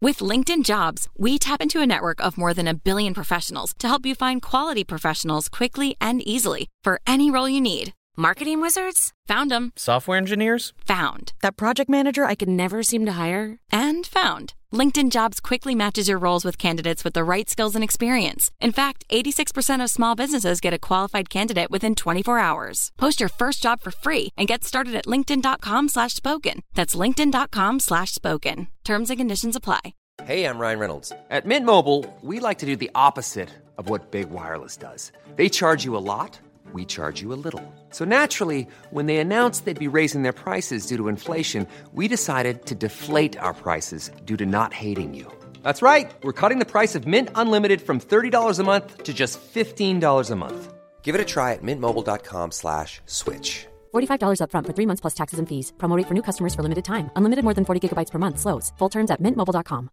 With LinkedIn Jobs, we tap into a network of more than 1 billion professionals to help you find quality professionals quickly and easily for any role you need. Marketing wizards? Found them. Software engineers? Found. That project manager I could never seem to hire? And found. LinkedIn Jobs quickly matches your roles with candidates with the right skills and experience. In fact, 86% of small businesses get a qualified candidate within 24 hours. Post your first job for free and get started at linkedin.com/spoken. That's linkedin.com/spoken. Terms and conditions apply. Hey, I'm Ryan Reynolds. At Mint Mobile, we like to do the opposite of what Big Wireless does. They charge you a lot, we charge you a little. So naturally, when they announced they'd be raising their prices due to inflation, we decided to deflate our prices due to not hating you. That's right. We're cutting the price of Mint Unlimited from $30 a month to just $15 a month. Give it a try at mintmobile.com/switch. $45 up front for 3 months plus taxes and fees. Promo rate for new customers for limited time. Unlimited more than 40 gigabytes per month. Slows full terms at mintmobile.com.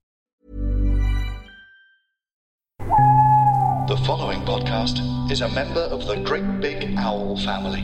The following podcast is a member of the Great Big Owl family.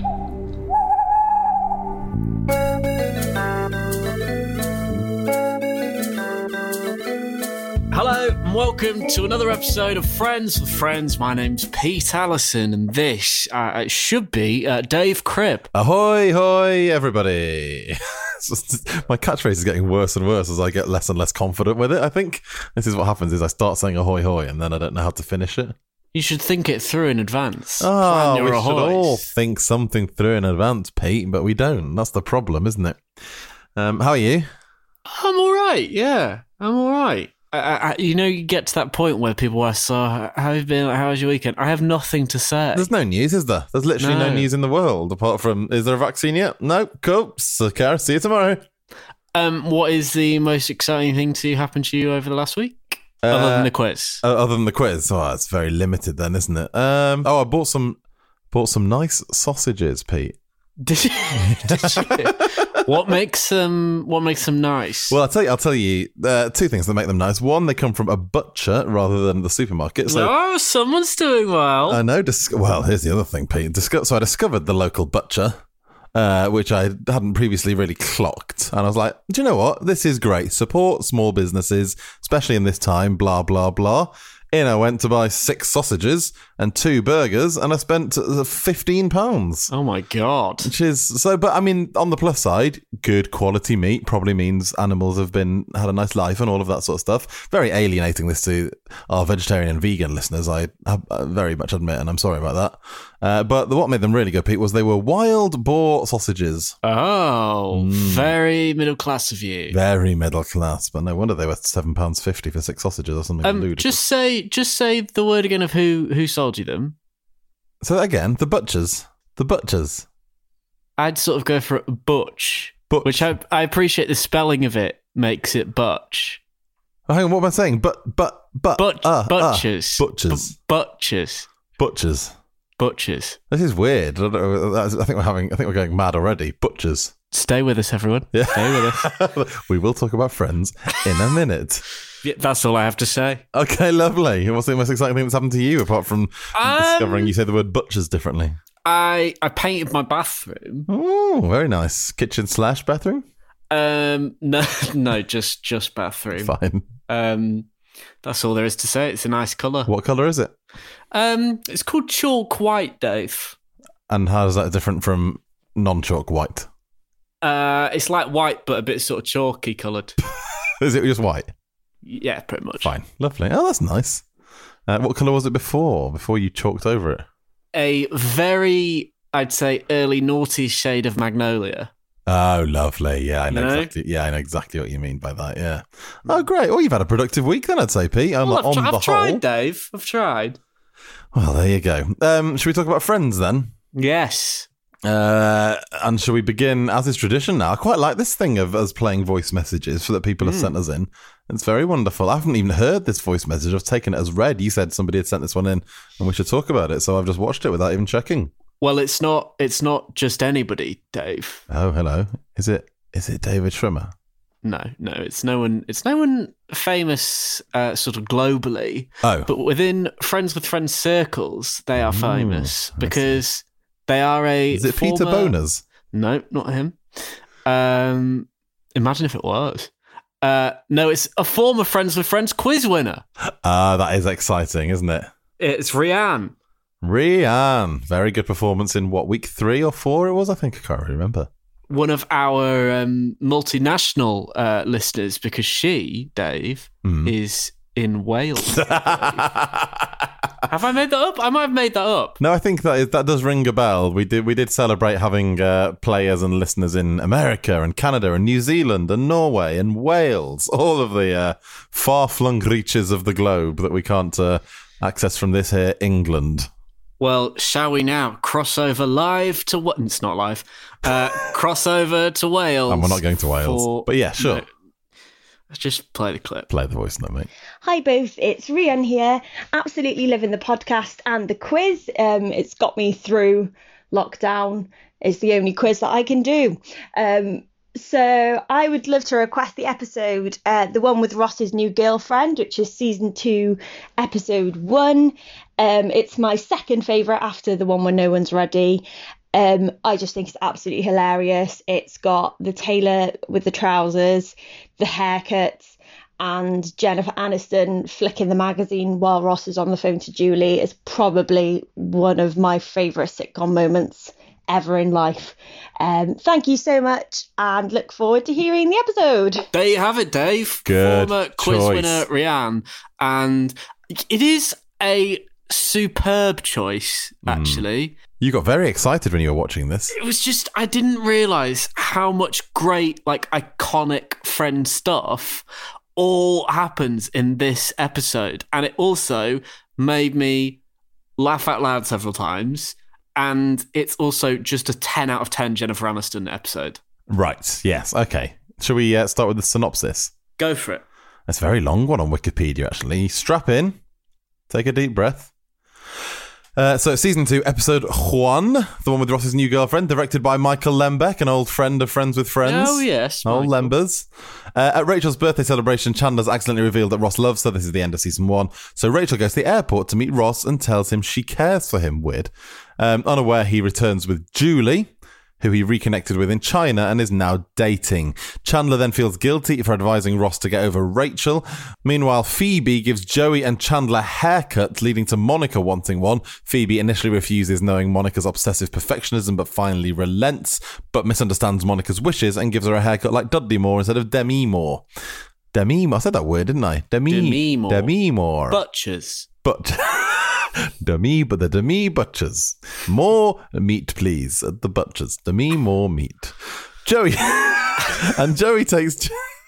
Hello and welcome to another episode of Friends with Friends. My name's Pete Allison and this should be Dave Cribb. Ahoy, hoy, everybody. My catchphrase is getting worse and worse as I get less and less confident with it. I think this is what happens is I start saying ahoy, hoy, and then I don't know how to finish it. You should think it through in advance. Oh, we should all think something through in advance, Pete, but we don't. That's the problem, isn't it? How are you? I'm all right, yeah. I'm all right. You get to that point where people ask, so how have you been? How was your weekend? I have nothing to say. There's no news, is there? There's literally no news in the world apart from, is there a vaccine yet? No, cool. So, Cara, see you tomorrow. What is the most exciting thing to happen to you over the last week? Other than the quiz. Other than the quiz. Oh, it's very limited then, isn't it? I bought some nice sausages, Pete. Did you? What makes them nice? Well, I'll tell you two things that make them nice. One, they come from a butcher rather than the supermarket. So someone's doing well. I know. Well, here's the other thing, Pete. So I discovered the local butcher, which I hadn't previously really clocked. And I was like, do you know what? This is great. Support small businesses, especially in this time, blah, blah, blah. In I went to buy 6 sausages and 2 burgers, and I spent £15. Oh my God. Which is so, but I mean, on the plus side, good quality meat probably means animals have had a nice life and all of that sort of stuff. Very alienating this to our vegetarian and vegan listeners, I very much admit, and I'm sorry about that. But what made them really good, Pete, was they were wild boar sausages. Oh, very middle class of you. Very middle class, but no wonder they were £7.50 for 6 sausages or something ludicrous. Just say the word again of who sold you them. So again, the butchers. The butchers. I'd sort of go for butch. Which I appreciate the spelling of it makes it butch. Oh, hang on, what am I saying? Butchers. Butchers. This is weird. I don't know, I think we're going mad already. Butchers. Stay with us, everyone. Yeah. Stay with us. We will talk about Friends in a minute. Yeah, that's all I have to say. Okay, lovely. What's the most exciting thing that's happened to you apart from discovering you say the word butchers differently? I painted my bathroom. Oh, very nice. Kitchen / bathroom? No, just bathroom. Fine. That's all there is to say. It's a nice colour. What colour is it? It's called chalk white, Dave. And how is that different from non-chalk white? It's like white, but a bit sort of chalky coloured. Is it just white? Yeah, pretty much. Fine. Lovely. Oh, that's nice. What colour was it before you chalked over it? A very, I'd say, early naughty shade of magnolia. Oh, lovely. Yeah, I know exactly. Yeah, I know exactly what you mean by that. Yeah. Oh, great. Well, you've had a productive week then, I'd say, Pete. I've tried, Dave. I've tried. Well, there you go. Should we talk about Friends then? Yes. And shall we begin, as is tradition now? I quite like this thing of us playing voice messages that people have sent us in. It's very wonderful. I haven't even heard this voice message. I've taken it as read. You said somebody had sent this one in and we should talk about it. So I've just watched it without even checking. Well, it's not just anybody, Dave. Oh, hello. Is it David Schwimmer? No, it's no one famous sort of globally. Oh. But within Friends with Friends circles, they are famous because they are a Is it Peter Boners? No, not him. Imagine if it was. No, it's a former Friends with Friends quiz winner. That is exciting, isn't it? It's Rianne. Rianne. Very good performance in what, week 3 or 4 it was? I think I can't really remember. One of our multinational listeners, because she, Dave, is in Wales. Have I made that up? I might have made that up. No, I think that does ring a bell. We did celebrate having players and listeners in America and Canada and New Zealand and Norway and Wales, all of the far-flung reaches of the globe that we can't access from this here England. Well, shall we now cross over live to what? It's not live. Cross over to Wales. And we're not going to Wales. But yeah, sure. No, let's just play the clip. Play the voice note, mate. Hi both, it's Rianne here. Absolutely loving the podcast and the quiz. It's got me through lockdown. It's the only quiz that I can do. So I would love to request the episode, the one with Ross's new girlfriend, which is season 2, episode 1. It's my second favourite after the one where no one's ready. I just think it's absolutely hilarious. It's got the tailor with the trousers, the haircuts, and Jennifer Aniston flicking the magazine while Ross is on the phone to Julie is probably one of my favourite sitcom moments ever in life. Thank you so much and look forward to hearing the episode. There you have it, Dave. Good Former quiz choice. winner Rianne. And it is a superb choice, actually. You got very excited when you were watching this. It was just, I didn't realise how much great, like, iconic Friends stuff all happens in this episode. And it also made me laugh out loud several times. And it's also just a 10 out of 10 Jennifer Aniston episode. Right, yes, okay. Shall we start with the synopsis? Go for it. It's a very long one on Wikipedia, actually. Strap in. Take a deep breath. So season 2, episode 1, the one with Ross's new girlfriend, directed by Michael Lembeck, an old friend of Friends with Friends. Oh, yes. Old Michael. Lembers. At Rachel's birthday celebration, Chandler's accidentally revealed that Ross loves her. This is the end of season 1. So Rachel goes to the airport to meet Ross and tells him she cares for him. Weird. Unaware, he returns with Julie, who he reconnected with in China and is now dating. Chandler then feels guilty for advising Ross to get over Rachel. Meanwhile, Phoebe gives Joey and Chandler haircuts, leading to Monica wanting one. Phoebe initially refuses, knowing Monica's obsessive perfectionism, but finally relents, but misunderstands Monica's wishes and gives her a haircut like Dudley Moore instead of Demi Moore. Demi Moore? I said that word, didn't I? Demi Moore. Demi Moore. Butchers. But... the Demi Butchers. More meat, please, at the Butchers. Demi more meat. Joey. And Joey takes...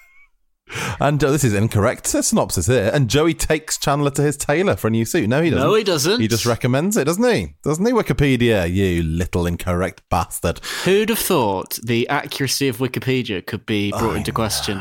And this is incorrect synopsis here. And Joey takes Chandler to his tailor for a new suit. No, he doesn't. No, he doesn't. He just recommends it, doesn't he? Doesn't he, Wikipedia? You little incorrect bastard. Who'd have thought the accuracy of Wikipedia could be brought into question?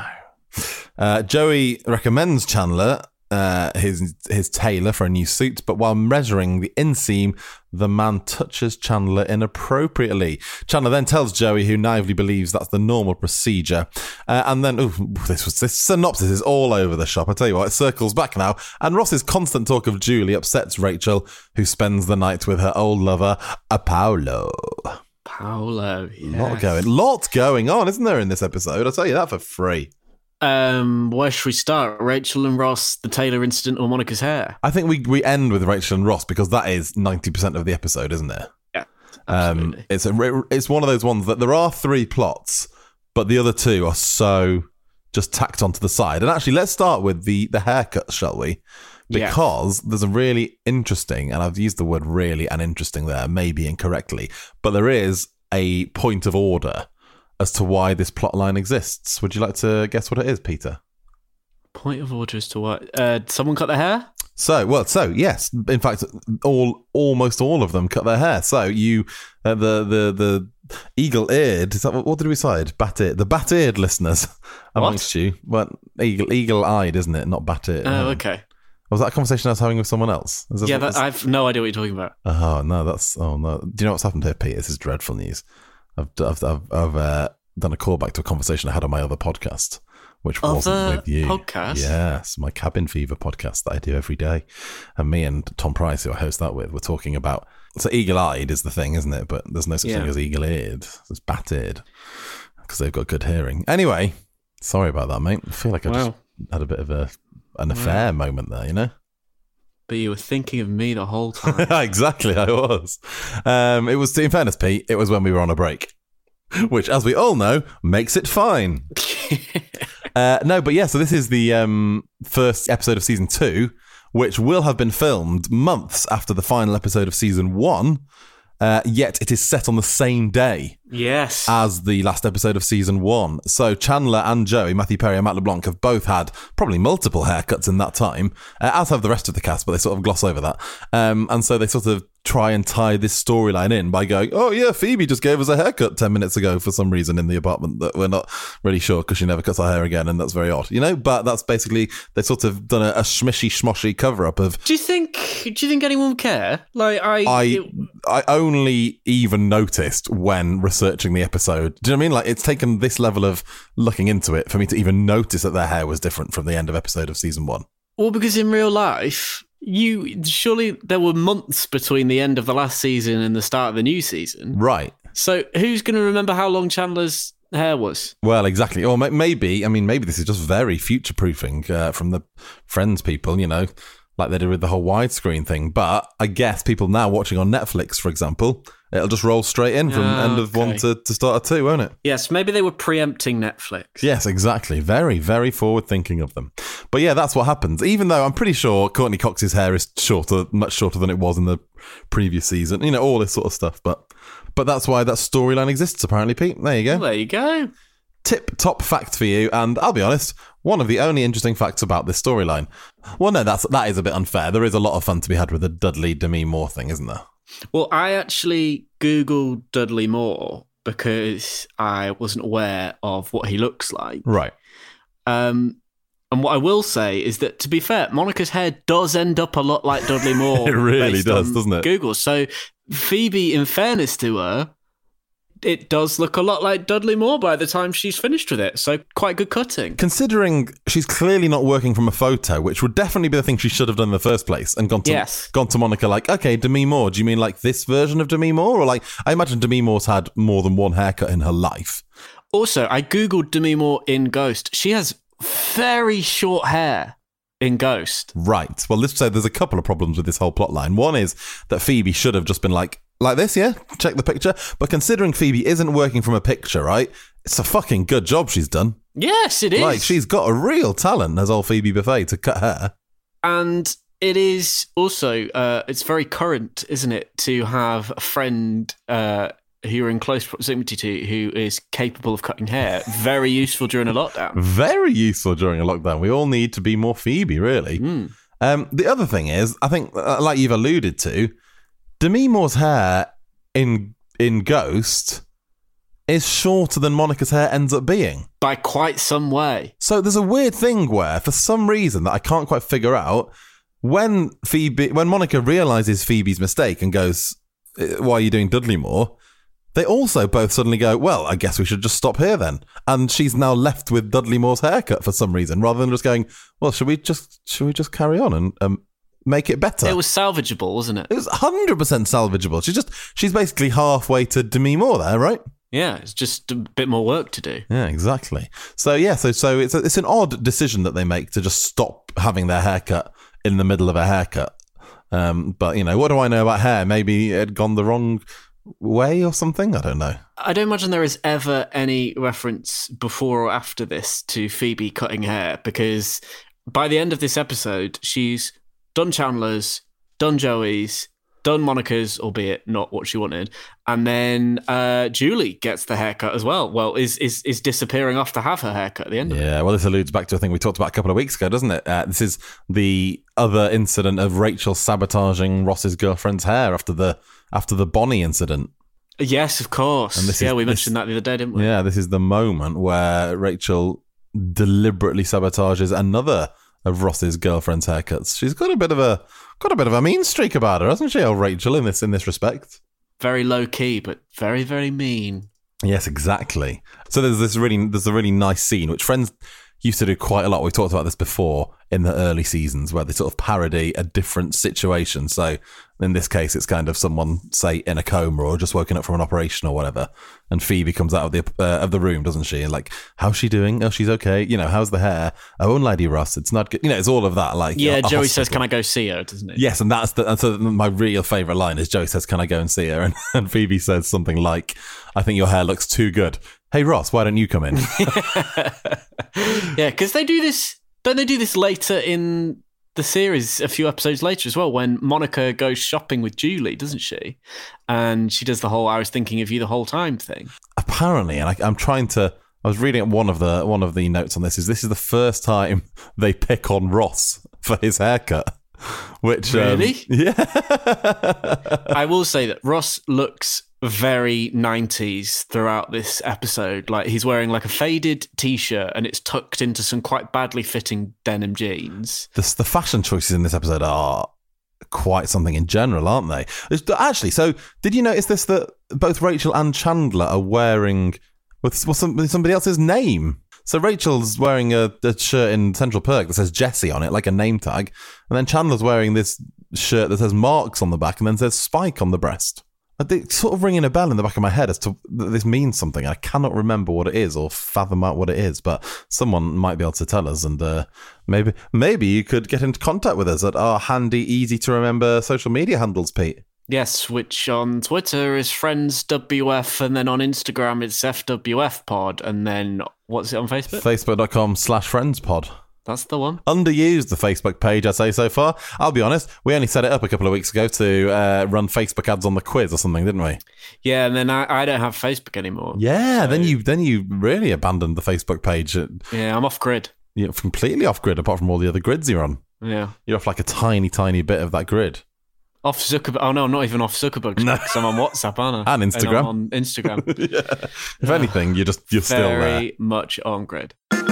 Joey recommends Chandler his tailor for a new suit, but while measuring the inseam, the man touches Chandler inappropriately. Chandler then tells Joey, who naively believes that's the normal procedure. And then, this synopsis is all over the shop. I tell you what, it circles back now. And Ross's constant talk of Julie upsets Rachel, who spends the night with her old lover, Paolo. Paolo, yes. Lot going on, isn't there, in this episode? I'll tell you that for free. Where should we start? Rachel and Ross, the Taylor incident, or Monica's hair? I think we end with Rachel and Ross because that is 90% of the episode, isn't it? Yeah, absolutely. It's one of those ones that there are 3 plots, but the other 2 are so just tacked onto the side. And actually, let's start with the haircut, shall we? Because there's a really interesting, and I've used the word really and interesting there, maybe incorrectly, but there is a point of order as to why this plot line exists. Would you like to guess what it is, Peter? Point of order as to what? Someone cut their hair? So yes. In fact, almost all of them cut their hair. So you, the eagle-eared, is that what did we decide? The bat-eared listeners amongst you. Well, eagle-eyed, isn't it? Not bat-eared. Oh, okay. Was that a conversation I was having with someone else? I've no idea what you're talking about. Oh no. Do you know what's happened here, Pete? This is dreadful news. I've done a callback to a conversation I had on my other podcast, which wasn't with you. Podcast? Yes, my Cabin Fever podcast that I do every day. And me and Tom Price, who I host that with, we're talking about... So eagle-eyed is the thing, isn't it? But there's no such thing as eagle-eared. It's bat-eared because they've got good hearing. Anyway, Sorry about that, mate. I feel like I just had a bit of an affair moment there, you know? But you were thinking of me the whole time. Exactly, I was. It was, in fairness, Pete, it was when we were on a break, which, as we all know, makes it fine. No, but yeah, so this is the first episode of season 2, which will have been filmed months after the final episode of season 1. Yet it is set on the same day as the last episode of season 1. So Chandler and Joey, Matthew Perry and Matt LeBlanc, have both had probably multiple haircuts in that time, as have the rest of the cast, but they sort of gloss over that. And so they sort of try and tie this storyline in by going, oh yeah, Phoebe just gave us a haircut 10 minutes ago for some reason in the apartment that we're not really sure because she never cuts her hair again, and that's very odd, you know? But that's basically, they've sort of done a schmishy schmoshy cover-up of... Do you think anyone would care? Like, I only even noticed when researching the episode. Do you know what I mean? Like, it's taken this level of looking into it for me to even notice that their hair was different from the end of episode of season 1. Well, because in real life... surely there were months between the end of the last season and the start of the new season. Right. So who's going to remember how long Chandler's hair was? Well, exactly. Or maybe this is just very future-proofing from the Friends people, you know, like they did with the whole widescreen thing. But I guess people now watching on Netflix, for example, it'll just roll straight in from end of 1 to start of 2, won't it? Yes, maybe they were preempting Netflix. Yes, exactly. Very, very forward-thinking of them. But yeah, that's what happens. Even though I'm pretty sure Courtney Cox's hair is much shorter than it was in the previous season. You know, all this sort of stuff. But that's why that storyline exists, apparently, Pete. There you go. Well, there you go. Tip-top fact for you, and I'll be honest, one of the only interesting facts about this storyline. Well, no, that is a bit unfair. There is a lot of fun to be had with the Dudley Demi Moore thing, isn't there? Well, I actually Googled Dudley Moore because I wasn't aware of what he looks like. Right. And what I will say is that, to be fair, Monica's hair does end up a lot like Dudley Moore. It really does, doesn't it? Google. So Phoebe, in fairness to her, it does look a lot like Dudley Moore by the time she's finished with it. So quite good cutting. Considering she's clearly not working from a photo, which would definitely be the thing she should have done in the first place, and gone to Monica like, okay, Demi Moore, do you mean like this version of Demi Moore? Or like, I imagine Demi Moore's had more than one haircut in her life. Also, I Googled Demi Moore in Ghost. She has very short hair in Ghost. Right. Well, let's say there's a couple of problems with this whole plot line. One is that Phoebe should have just been like this, yeah? Check the picture. But considering Phoebe isn't working from a picture, right? It's a fucking good job she's done. Yes, it is. Like, she's got a real talent as old Phoebe Buffay to cut hair. And it is also, it's very current, isn't it, to have a friend who you're in close proximity to who is capable of cutting hair. Very useful during a lockdown. Very useful during a lockdown. We all need to be more Phoebe, really. The other thing is, I think, like you've alluded to, Demi Moore's hair in Ghost is shorter than Monica's hair ends up being. By quite some way. So there's a weird thing where, for some reason that I can't quite figure out, when Monica realises Phoebe's mistake and goes, why are you doing Dudley Moore? They also both suddenly go, well, I guess we should just stop here then. And she's now left with Dudley Moore's haircut for some reason, rather than just going, well, should we just carry on and make it better? It was salvageable, wasn't it? It was 100% salvageable. She's basically halfway to Demi Moore there, right? Yeah, it's just a bit more work to do. Yeah, exactly. So it's an odd decision that they make to just stop having their haircut in the middle of a haircut. But, you know, what do I know about hair? Maybe it had gone the wrong way or something? I don't know. I don't imagine there is ever any reference before or after this to Phoebe cutting hair, because by the end of this episode, she's done Chandler's, done Joey's, done Monica's, albeit not what she wanted, and then Julie gets the haircut as well. Well, is disappearing off to have her haircut at the end of it. Yeah, well, this alludes back to a thing we talked about a couple of weeks ago, doesn't it? This is the other incident of Rachel sabotaging Ross's girlfriend's hair after the Bonnie incident. Yes, of course. And we mentioned that the other day, didn't we? Yeah, this is the moment where Rachel deliberately sabotages another of Ross's girlfriend's haircuts. She's got a bit of a mean streak about her, hasn't she, old Rachel, in this respect? Very low key, but very, very mean. Yes, exactly. So there's a really nice scene which Friends used to do quite a lot. We talked about this before in the early seasons, where they sort of parody a different situation. So in this case, it's kind of someone, say, in a coma or just woken up from an operation or whatever, and Phoebe comes out of the room, doesn't she? And like, how's she doing? Oh, she's okay. You know, how's the hair? Oh, Lady Ross, it's not good. You know, it's all of that. Like, yeah, Joey hospital. says, "Can I go see her?" Doesn't it? Yes, and so my real favourite line is Joey says, "Can I go and see her?" And Phoebe says something like, "I think your hair looks too good. Hey Ross, why don't you come in?" Yeah, because they do this. Don't they do this later in the series, a few episodes later as well, when Monica goes shopping with Julie, doesn't she? And she does the whole "I was thinking of you the whole time" thing. Apparently, and I'm trying to. I was reading one of the notes on this. This is the first time they pick on Ross for his haircut. Which really? Yeah. I will say that Ross looks very 90s throughout this episode. Like, he's wearing like a faded t-shirt and it's tucked into some quite badly fitting denim jeans. The fashion choices in this episode are quite something in general, aren't they? Actually, so did you notice this, that both Rachel and Chandler are wearing with somebody else's name? So Rachel's wearing a shirt in Central Perk that says Jessie on it, like a name tag. And then Chandler's wearing this shirt that says Marks on the back and then says Spike on the breast. It's sort of ringing a bell in the back of my head as to that this means something. I cannot remember what it is or fathom out what it is, but someone might be able to tell us. And maybe you could get into contact with us at our handy, easy to remember social media handles, Pete. Yes, which on Twitter is FriendsWF, and then on Instagram it's FWFpod, and then what's it on Facebook? Facebook.com/FriendsPod. That's the one. Underused, the Facebook page, I'd say, so far. I'll be honest, we only set it up a couple of weeks ago to run Facebook ads on the quiz or something, didn't we? Yeah, and then I don't have Facebook anymore. Yeah, so. then you really abandoned the Facebook page. Yeah, I'm off grid. You're completely off grid, apart from all the other grids you're on. Yeah. You're off like a tiny, tiny bit of that grid. Off Zuckerberg. Oh, no, I'm not even off Zuckerberg. No. Because I'm on WhatsApp, aren't I? And Instagram. And I'm on Instagram. Yeah. If anything, you're still there. Very much on grid.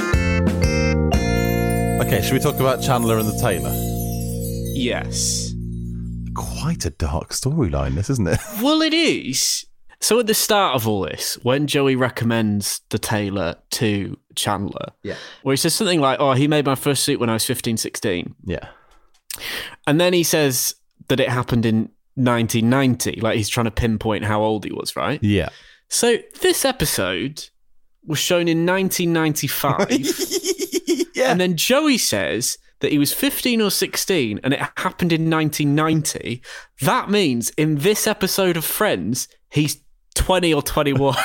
Okay, should we talk about Chandler and the tailor? Yes. Quite a dark storyline, this, isn't it? Well, it is. So at the start of all this, when Joey recommends the tailor to Chandler, where he says something like, "Oh, he made my first suit when I was 15, 16. Yeah. And then he says that it happened in 1990, like he's trying to pinpoint how old he was, right? Yeah. So this episode was shown in 1995. Yeah. And then Joey says that he was 15 or 16 and it happened in 1990. That means in this episode of Friends, he's 20 or 21.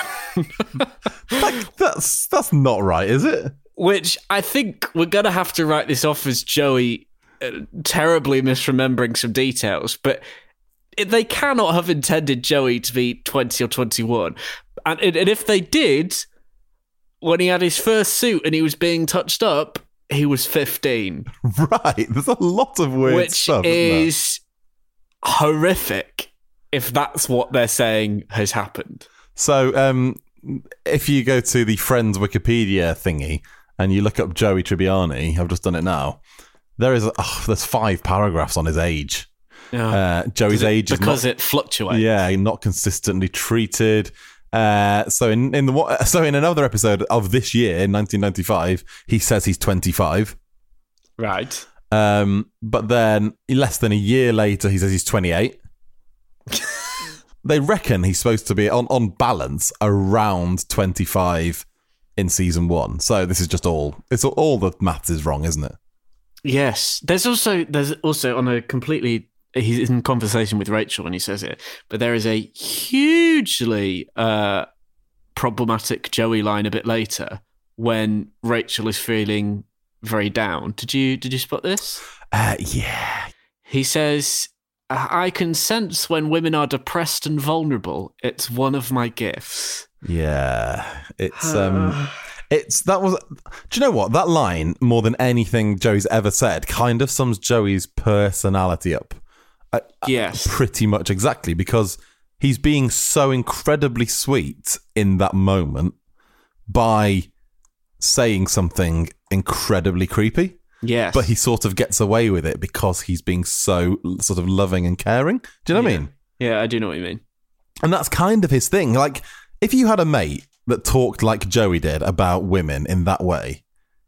That's not right, is it? Which I think we're going to have to write this off as Joey terribly misremembering some details, but they cannot have intended Joey to be 20 or 21. And if they did, when he had his first suit and he was being touched up, he was 15. Right. There's a lot of weird stuff. Which is horrific if that's what they're saying has happened. So if you go to the Friends Wikipedia thingy and you look up Joey Tribbiani, I've just done it now, there's 5 paragraphs on his age. Joey's age is because it fluctuates. Yeah, not consistently treated. So in another episode of this year, in 1995, he says he's 25. Right. But then less than a year later, he says he's 28. They reckon he's supposed to be on balance around 25 in season 1. So this is just all the maths is wrong, isn't it? Yes. There's also on a completely, he's in conversation with Rachel when he says it, but there is a hugely problematic Joey line a bit later when Rachel is feeling very down. Did you spot this? Yeah. He says, "I can sense when women are depressed and vulnerable. It's one of my gifts." Yeah. Do you know what? That line, more than anything Joey's ever said, kind of sums Joey's personality up. Yes. Pretty much exactly, because he's being so incredibly sweet in that moment by saying something incredibly creepy. Yes. But he sort of gets away with it because he's being so sort of loving and caring. Do you know what I mean? Yeah, I do know what you mean. And that's kind of his thing. Like, if you had a mate that talked like Joey did about women in that way,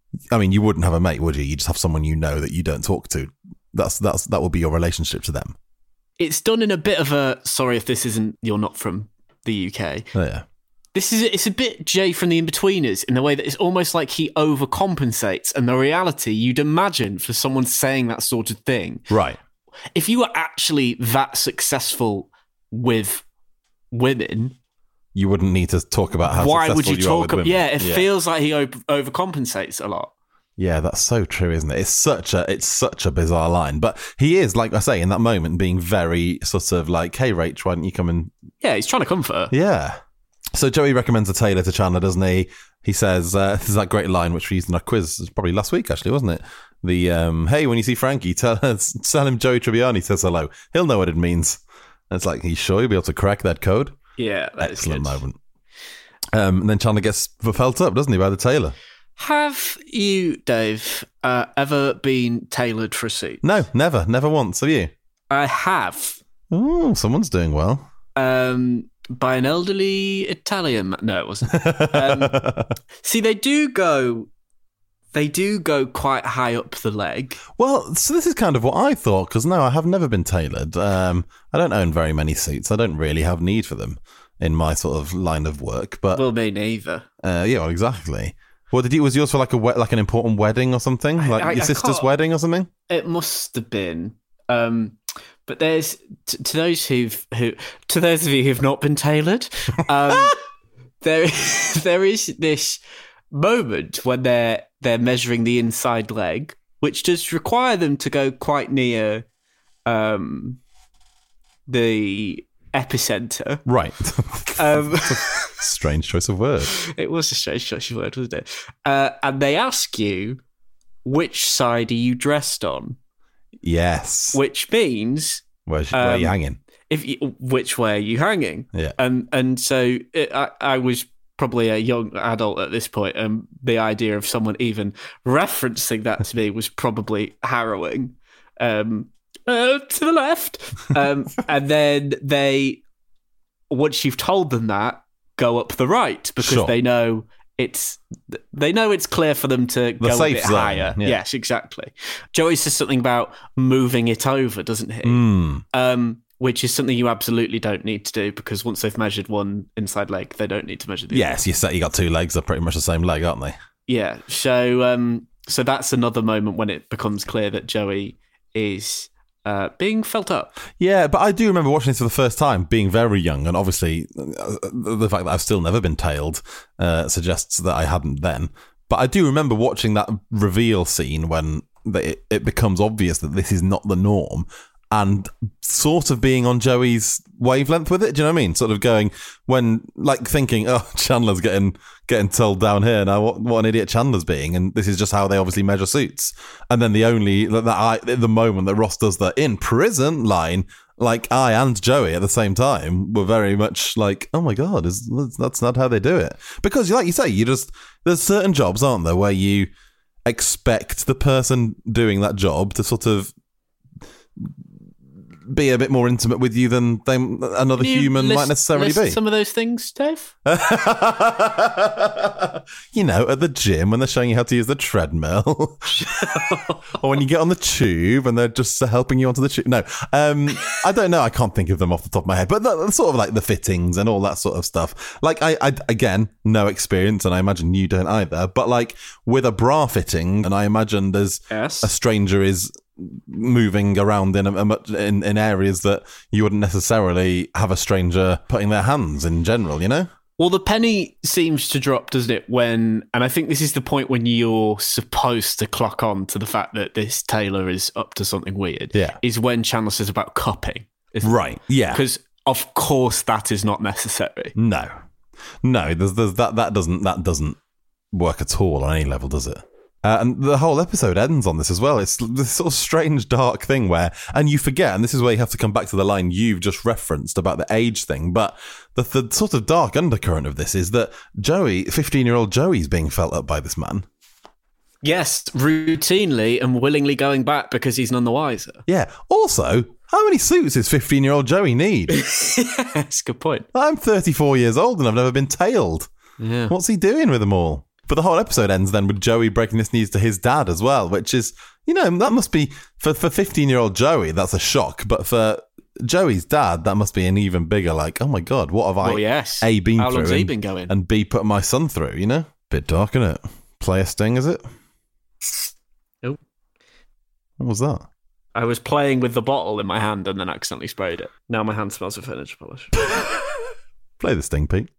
I mean, you wouldn't have a mate, would you? You just have someone you know that you don't talk to. That will be your relationship to them. It's done in a bit of a, sorry if this isn't, you're not from the UK. Oh, yeah. It's a bit Jay from The Inbetweeners in the way that it's almost like he overcompensates, and the reality you'd imagine for someone saying that sort of thing. Right. If you were actually that successful with women, you wouldn't need to talk about how why successful would you you are with talk? women. Yeah, it feels like he overcompensates a lot. Yeah, that's so true, isn't it? It's such a bizarre line, but he is, like I say, in that moment, being very sort of like, "Hey, Rach, why don't you come and?" Yeah, he's trying to comfort her. Yeah. So Joey recommends a tailor to Chandler, doesn't he? He says, "This is that great line which we used in our quiz, probably last week, actually, wasn't it? The hey, when you see Frankie, tell him Joey Tribbiani says hello. He'll know what it means." And it's like, he's sure you'll be able to crack that code. Yeah, excellent moment. And then Chandler gets felt up, doesn't he, by the tailor? Have you, Dave, ever been tailored for a suit? No, never once. Have you? I have. Oh, someone's doing well. By an elderly Italian. No, it wasn't. See, they do go quite high up the leg. Well, so this is kind of what I thought, because no, I have never been tailored. I don't own very many suits. I don't really have need for them in my sort of line of work. But well, me neither. Yeah, well, exactly. Well, was yours for like like an important wedding or something? Like your sister's wedding or something? It must have been. But there's to those of you who've not been tailored, there is this moment when they're measuring the inside leg, which does require them to go quite near the epicenter. Right. Strange choice of word. It was a strange choice of word, wasn't it? And they ask you, which side are you dressed on? Yes. Which means... where are you hanging? Which way are you hanging? Yeah. And so I was probably a young adult at this point, and the idea of someone even referencing that to me was probably harrowing. To the left. And then they, once you've told them that, go up the right, because they know it's clear for them to go a bit higher. Yeah. Yes, exactly. Joey says something about moving it over, doesn't he? Which is something you absolutely don't need to do, because once they've measured one inside leg, they don't need to measure the other. Yes, you got two legs, they're pretty much the same leg, aren't they? Yeah. So that's another moment when it becomes clear that Joey is being felt up. Yeah, but I do remember watching this for the first time, being very young, and obviously the fact that I've still never been tailed suggests that I hadn't then. But I do remember watching that reveal scene when it becomes obvious that this is not the norm, and sort of being on Joey's wavelength with it. Do you know what I mean? Sort of going, when, like, thinking, oh, Chandler's getting told down here now, what an idiot Chandler's being, and this is just how they obviously measure suits. And then the moment that Ross does the "in prison" line, like, I and Joey at the same time were very much like, oh my god, that's not how they do it. Because, like you say, there's certain jobs, aren't there, where you expect the person doing that job to sort of be a bit more intimate with you than another human might necessarily be. Some of those things, Dave? You know, at the gym when they're showing you how to use the treadmill. Or when you get on the tube and they're just helping you onto the tube. No, I don't know. I can't think of them off the top of my head. But that's sort of like the fittings and all that sort of stuff. Like, I again, no experience, and I imagine you don't either. But like with a bra fitting, and I imagine there's a stranger is moving around in areas that you wouldn't necessarily have a stranger putting their hands in general, you know? Well, the penny seems to drop, doesn't it? And I think this is the point when you're supposed to clock on to the fact that this tailor is up to something weird. Yeah. Is when Chandler says about cupping. Right, yeah. Because, of course, that is not necessary. No, there's that doesn't work at all on any level, does it? And the whole episode ends on this as well. It's this sort of strange, dark thing where, and you forget, and this is where you have to come back to the line you've just referenced about the age thing, but the sort of dark undercurrent of this is that Joey, 15-year-old Joey's being felt up by this man. Yes, routinely and willingly going back because he's none the wiser. Yeah. Also, how many suits does 15-year-old Joey need? That's a good point. I'm 34 years old and I've never been tailed. Yeah. What's he doing with them all? But the whole episode ends then with Joey breaking this news to his dad as well, which is, that must be, for 15-year-old Joey, that's a shock. But for Joey's dad, that must be an even bigger, like, oh my God, what have I, A, been How through, long's he been going? and B, put my son through, Bit dark, isn't it? Play a sting, is it? Oh. What was that? I was playing with the bottle in my hand and then accidentally sprayed it. Now my hand smells of furniture polish. Play the sting, Pete.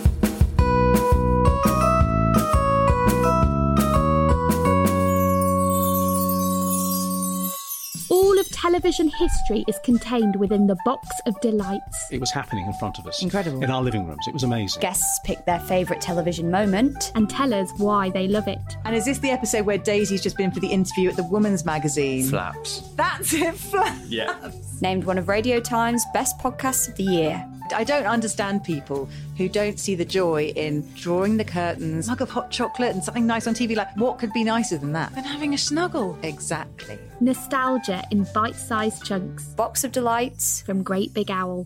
All of television history is contained within the Box of Delights. It was happening in front of us. Incredible. In our living rooms. It was amazing. Guests pick their favourite television moment. And tell us why they love it. And is this the episode where Daisy's just been for the interview at the Woman's Magazine? Flaps. That's it, Flaps. Yeah. Named one of Radio Time's best podcasts of the year. I don't understand people who don't see the joy in drawing the curtains, a mug of hot chocolate and something nice on TV. Like, what could be nicer than that? Than having a snuggle. Exactly. Nostalgia in bite-sized chunks. Box of Delights from Great Big Owl.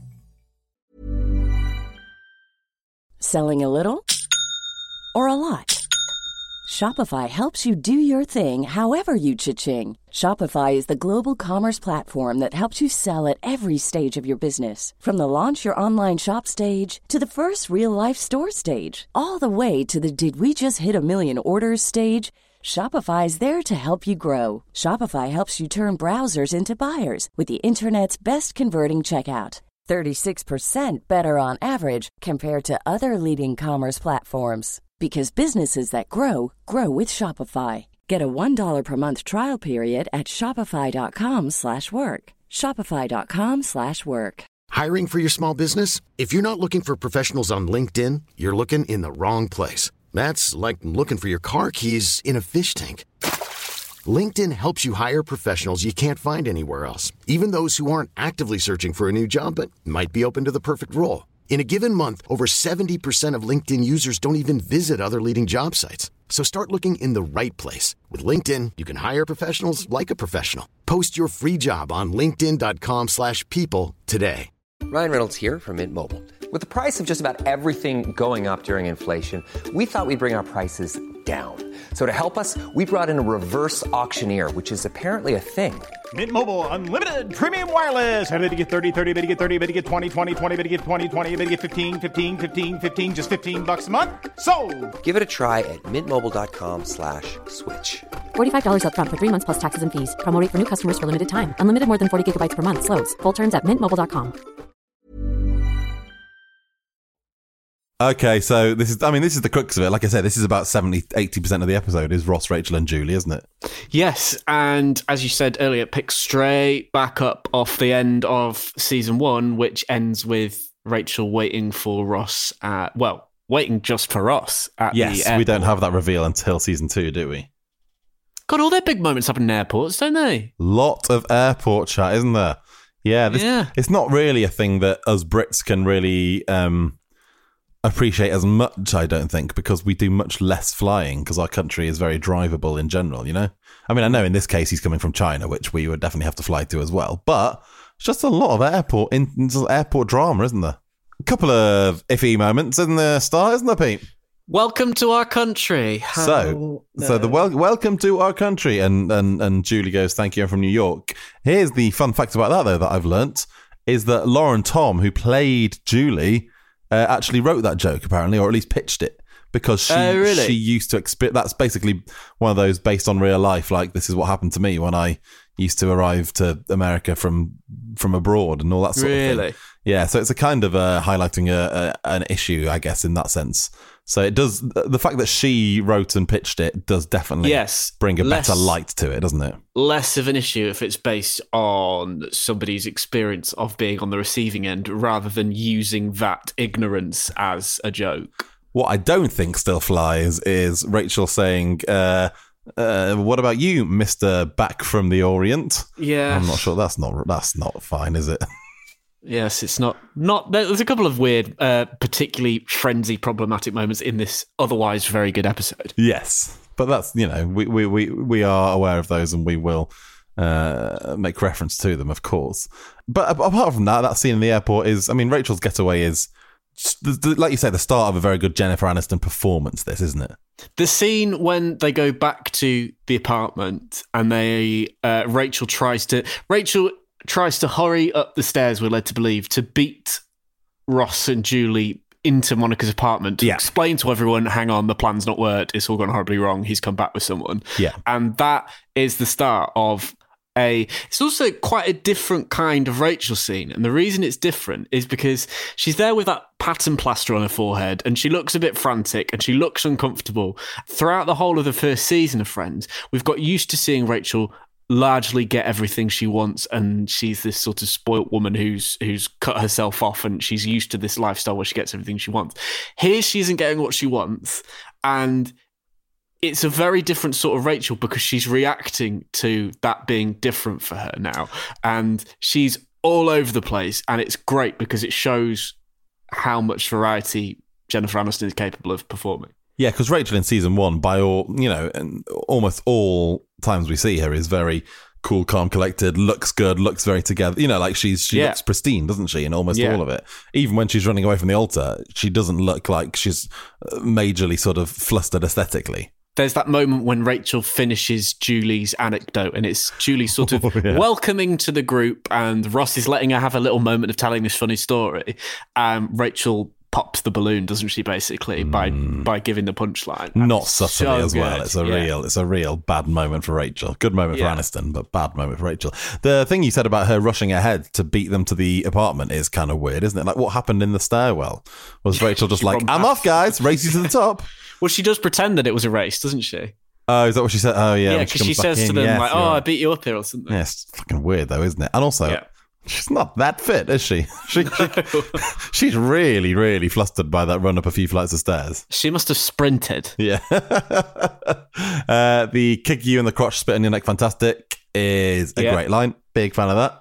Selling a little or a lot? Shopify helps you do your thing however you cha-ching. Shopify is the global commerce platform that helps you sell at every stage of your business. From the launch your online shop stage to the first real-life store stage, all the way to the did we just hit a million orders stage. Shopify is there to help you grow. Shopify helps you turn browsers into buyers with the internet's best converting checkout. 36% better on average compared to other leading commerce platforms. Because businesses that grow, grow with Shopify. Get a $1 per month trial period at shopify.com/work. Shopify.com/work. Hiring for your small business? If you're not looking for professionals on LinkedIn, you're looking in the wrong place. That's like looking for your car keys in a fish tank. LinkedIn helps you hire professionals you can't find anywhere else, even those who aren't actively searching for a new job but might be open to the perfect role. In a given month, over 70% of LinkedIn users don't even visit other leading job sites. So start looking in the right place. With LinkedIn, you can hire professionals like a professional. Post your free job on linkedin.com/people today. Ryan Reynolds here from Mint Mobile. With the price of just about everything going up during inflation, we thought we'd bring our prices down. So to help us, we brought in a reverse auctioneer, which is apparently a thing. Mint Mobile Unlimited Premium Wireless. How to get 30, 30, bit to get 30, bit to get 20, 20, 20, bit to get 20, 20, bit to get 15, 15, 15, 15, just $15 a month? Sold! Give it a try at mintmobile.com/switch. $45 up front for 3 months plus taxes and fees. Promo rate for new customers for limited time. Unlimited more than 40 gigabytes per month. Slows full terms at mintmobile.com. Okay, so this is the crux of it. Like I said, this is about 70-80% of the episode is Ross, Rachel and Julie, isn't it? Yes, and as you said earlier, it picks straight back up off the end of season 1, which ends with Rachel waiting for Ross, waiting just for Ross at the airport. We don't have that reveal until season 2, do we? God, all their big moments happen in airports, don't they? Lot of airport chat, isn't there? Yeah, it's not really a thing that us Brits can really appreciate as much, I don't think, because we do much less flying because our country is very drivable in general, I mean, I know in this case he's coming from China, which we would definitely have to fly to as well, but it's just a lot of airport drama, isn't there? A couple of iffy moments in the start, isn't there, Pete? Welcome to our country. So the welcome to our country, and Julie goes, thank you, I'm from New York. Here's the fun fact about that, though, that I've learnt, is that Lauren Tom, who played Julie, actually wrote that joke, apparently, or at least pitched it, because she used to experience. That's basically one of those based on real life, like, this is what happened to me when I used to arrive to America from abroad and all that sort of thing. Yeah, so it's a kind of highlighting an issue, I guess, in that sense. So it does, the fact that she wrote and pitched it does definitely bring a better light to it, doesn't it? Less of an issue if it's based on somebody's experience of being on the receiving end rather than using that ignorance as a joke. What I don't think still flies is Rachel saying, what about you, Mr. Back from the Orient? Yeah. I'm not sure. That's not fine, is it? Yes, it's not. There's a couple of weird, particularly frenzy problematic moments in this otherwise very good episode. Yes, but that's, we are aware of those and we will make reference to them, of course. But apart from that scene in the airport is, I mean, Rachel's getaway is, like you say, the start of a very good Jennifer Aniston performance, this, isn't it? The scene when they go back to the apartment and Rachel tries to hurry up the stairs, we're led to believe, to beat Ross and Julie into Monica's apartment to explain to everyone, hang on, the plan's not worked, it's all gone horribly wrong, he's come back with someone. Yeah. And that is the start of it's also quite a different kind of Rachel scene. And the reason it's different is because she's there with that pattern plaster on her forehead and she looks a bit frantic and she looks uncomfortable. Throughout the whole of the first season of Friends, we've got used to seeing Rachel largely get everything she wants, and she's this sort of spoilt woman who's cut herself off and she's used to this lifestyle where she gets everything she wants. Here she isn't getting what she wants, and it's a very different sort of Rachel because she's reacting to that being different for her now. And she's all over the place. And it's great because it shows how much variety Jennifer Aniston is capable of performing. Yeah, because Rachel in season 1, by all, and almost all times we see her, is very cool, calm, collected, looks good, looks very together. She looks pristine, doesn't she, in almost all of it. Even when she's running away from the altar, she doesn't look like she's majorly sort of flustered aesthetically. There's that moment when Rachel finishes Julie's anecdote and it's Julie sort of welcoming to the group and Ross is letting her have a little moment of telling this funny story. Rachel pops the balloon, doesn't she, basically, by giving the punchline. Not subtly as well. Good. It's a real bad moment for Rachel. Good moment for Aniston, but bad moment for Rachel. The thing you said about her rushing ahead to beat them to the apartment is kind of weird, isn't it? Like, what happened in the stairwell? Was Rachel just like, I'm off, guys, race you to the top? Well, she does pretend that it was a race, doesn't she? Oh, is that what she said? Oh, yeah. Yeah, because she says to them, I beat you up here or something. Yeah, it's fucking weird, though, isn't it? And also, she's not that fit, is she? She's really, really flustered by that run up a few flights of stairs. She must have sprinted. Yeah. The kick you in the crotch, spit on your neck, fantastic, is a great line. Big fan of that.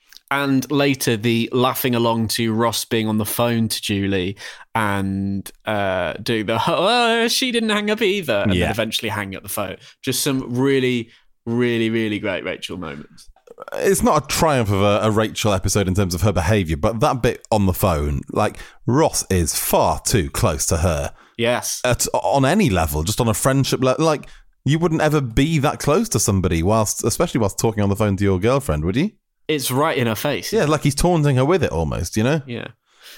And later, the laughing along to Ross being on the phone to Julie and doing the, she didn't hang up either, and then eventually hang up the phone. Just some really, really, really great Rachel moments. It's not a triumph of a Rachel episode in terms of her behaviour, but that bit on the phone, like, Ross is far too close to her. Yes. On any level, just on a friendship level. Like, you wouldn't ever be that close to somebody, especially whilst talking on the phone to your girlfriend, would you? It's right in her face. Yeah, like he's taunting her with it almost, Yeah.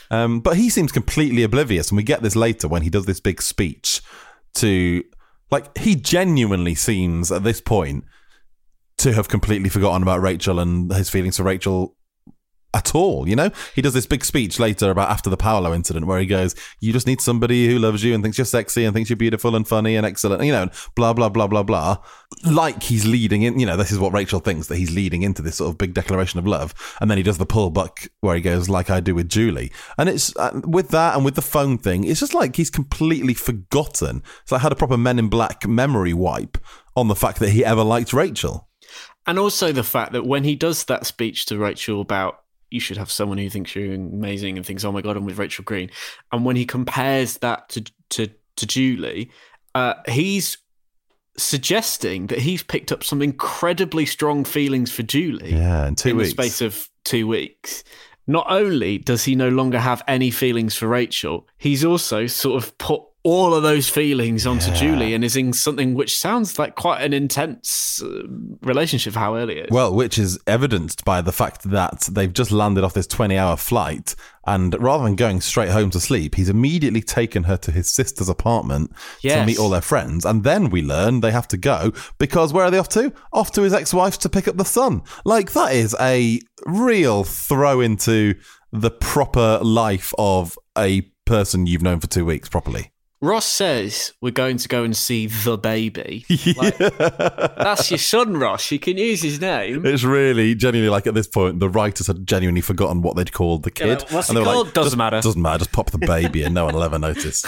But he seems completely oblivious, and we get this later when he does this big speech to, like, he genuinely seems at this point to have completely forgotten about Rachel and his feelings for Rachel at all, He does this big speech later about after the Paolo incident where he goes, you just need somebody who loves you and thinks you're sexy and thinks you're beautiful and funny and excellent, and blah, blah, blah, blah, blah. Like he's leading in, this is what Rachel thinks, that he's leading into this sort of big declaration of love. And then he does the pull buck where he goes, like I do with Julie. And it's with that and with the phone thing, it's just like he's completely forgotten. It's like I had a proper Men in Black memory wipe on the fact that he ever liked Rachel. And also the fact that when he does that speech to Rachel about you should have someone who thinks you're amazing and thinks, oh my God, I'm with Rachel Green. And when he compares that to Julie, he's suggesting that he's picked up some incredibly strong feelings for Julie in 2 weeks. The space of 2 weeks. Not only does he no longer have any feelings for Rachel, he's also sort of put all of those feelings onto Julie and is in something which sounds like quite an intense relationship for how early it is. Well, which is evidenced by the fact that they've just landed off this 20-hour flight, and rather than going straight home to sleep, he's immediately taken her to his sister's apartment to meet all their friends. And then we learn they have to go because where are they off to? Off to his ex-wife to pick up the son. Like, that is a real throw into the proper life of a person you've known for 2 weeks properly. Ross says we're going to go and see the baby. Like, that's your son, Ross. You can use his name. It's really, genuinely, like at this point, the writers had genuinely forgotten what they'd called the kid. What's it called? Like, doesn't matter. Doesn't matter. Just pop the baby and no one will ever notice.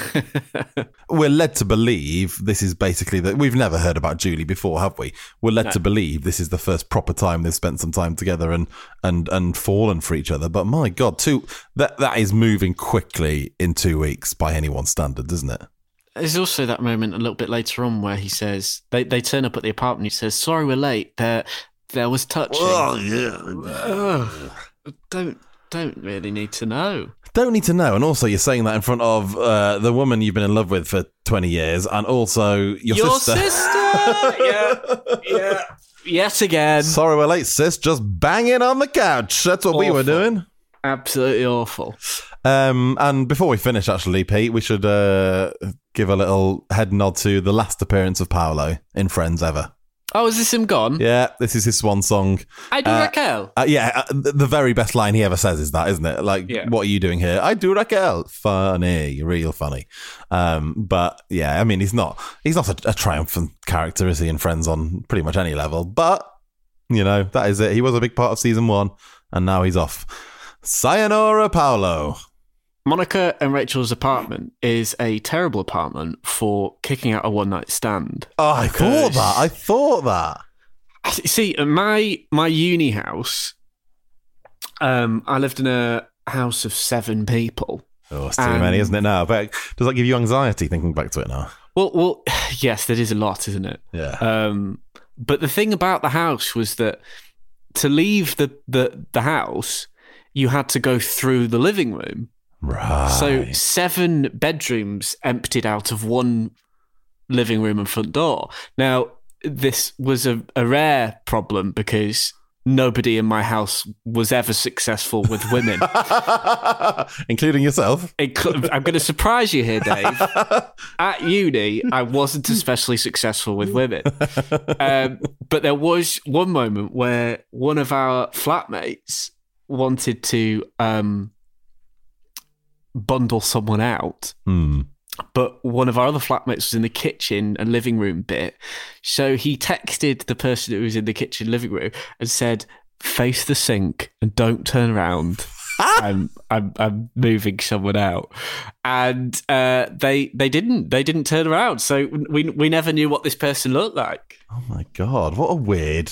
We're led to believe this is basically that we've never heard about Julie before, have we? We're led to believe this is the first proper time they've spent some time together and fallen for each other. But my God, that is moving quickly in 2 weeks by anyone's standards, isn't it? There's also that moment a little bit later on where he says, they turn up at the apartment, he says, sorry we're late, there was touching. Oh, yeah. Don't Don't really need to know. Don't need to know. And also, you're saying that in front of the woman you've been in love with for 20 years and also your sister. Yeah. Yet again. Sorry we're late, sis. Just banging on the couch. That's what we were doing. Absolutely awful. And before we finish, actually, Pete, we should give a little head nod to the last appearance of Paolo in Friends ever. Oh, is this him gone? Yeah, this is his swan song. I do Raquel. The very best line he ever says is that, isn't it? Like, what are you doing here? I do Raquel. Funny, real funny. But yeah, I mean, he's not a triumphant character, is he, in Friends on pretty much any level? But, you know, that is it. He was a big part of season 1, and now he's off. Sayonara, Paolo. Monica and Rachel's apartment is a terrible apartment for kicking out a one-night stand. Oh, I thought that. See, my uni house, I lived in a house of 7 people. Oh, it's too many, isn't it now? But does that give you anxiety thinking back to it now? Well, yes, that is a lot, isn't it? Yeah. But the thing about the house was that to leave the house, you had to go through the living room. Right. So 7 bedrooms emptied out of one living room and front door. Now, this was a rare problem because nobody in my house was ever successful with women. Including yourself? I'm going to surprise you here, Dave. At uni, I wasn't especially successful with women. But there was one moment where one of our flatmates wanted to bundle someone out, but one of our other flatmates was in the kitchen and living room bit, so he texted the person who was in the kitchen living room and said, face the sink and don't turn around. I'm moving someone out, and they didn't turn around, so we never knew what this person looked like. Oh my god, what a weird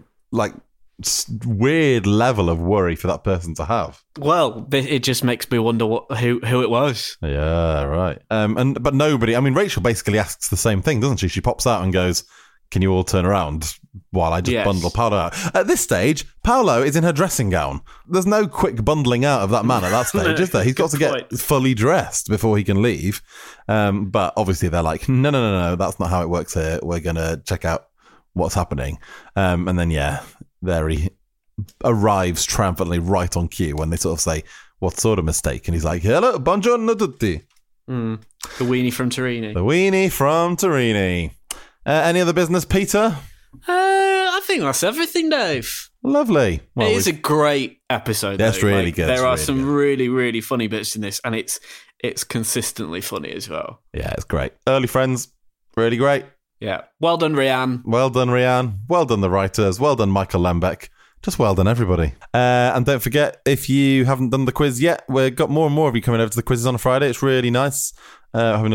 level of worry for that person to have. Well, it just makes me wonder who it was. Yeah, right. But nobody. I mean, Rachel basically asks the same thing, doesn't she? She pops out and goes, "Can you all turn around while I just bundle Paolo out?" At this stage, Paolo is in her dressing gown. There's no quick bundling out of that man at that stage, is there? He's got to get fully dressed before he can leave. But obviously, they're like, no, that's not how it works here. We're gonna check out what's happening. And then there he arrives triumphantly right on cue when they sort of say, what sort of mistake? And he's like, hello, buongiorno tutti. The weenie from Torini. The weenie from Torini. Any other business, Peter? I think that's everything, Dave. Lovely. Well, it is a great episode. That's really good. There are some really, really funny bits in this, and it's consistently funny as well. Yeah, it's great. Early Friends, really great. Yeah. Well done, Rianne. Well done, Rianne. Well done, the writers. Well done, Michael Lembeck. Just well done, everybody. And don't forget, if you haven't done the quiz yet, we've got more and more of you coming over to the quizzes on a Friday. It's really nice. Having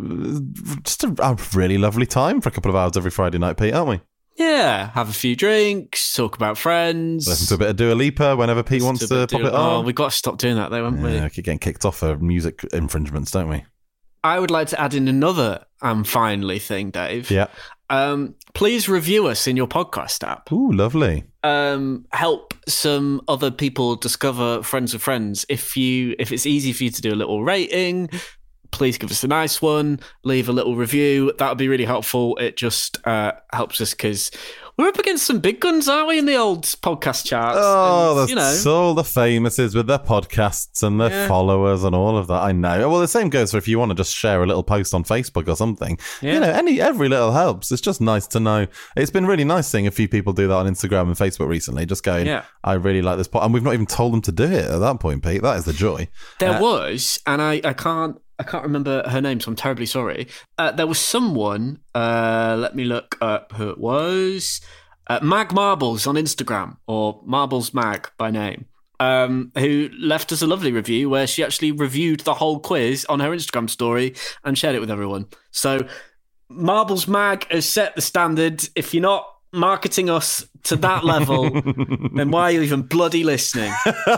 a really lovely time for a couple of hours every Friday night, Pete, aren't we? Yeah. Have a few drinks, talk about Friends. Listen to a bit of Dua Lipa whenever Pete wants to pop it on. Oh, we've got to stop doing that, though, haven't we? Yeah, we keep getting kicked off for music infringements, don't we? I would like to add in another finally thing, Dave. Yeah. Please review us in your podcast app. Ooh, lovely. Help some other people discover Friends of Friends. If it's easy for you to do a little rating, please give us a nice one. Leave a little review. That would be really helpful. It just helps us because we're up against some big guns, aren't we, in the old podcast charts? Oh, that's all the famouses with their podcasts and their followers and all of that. I know. Well, the same goes for if you want to just share a little post on Facebook or something. Yeah. You know, every little helps. It's just nice to know. It's been really nice seeing a few people do that on Instagram and Facebook recently, just going, I really like this pod. And we've not even told them to do it at that point, Pete. That is the joy. There was, and I can't remember her name, so I'm terribly sorry. There was someone, let me look up who it was, Mag Marbles on Instagram, or Marbles Mag by name, who left us a lovely review where she actually reviewed the whole quiz on her Instagram story and shared it with everyone. So Marbles Mag has set the standard. If you're not marketing us to that level, then why are you even bloody listening?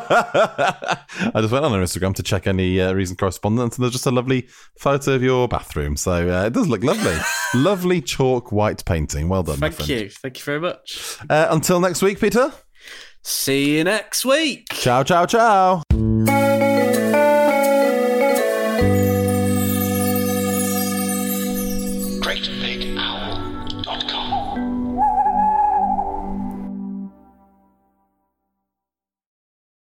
I just went on her Instagram to check any recent correspondence, and there's just a lovely photo of your bathroom. So it does look lovely. Lovely chalk white painting. Well done, my friend. Thank you very much. Until next week, Peter. See you next week. Ciao, ciao, ciao.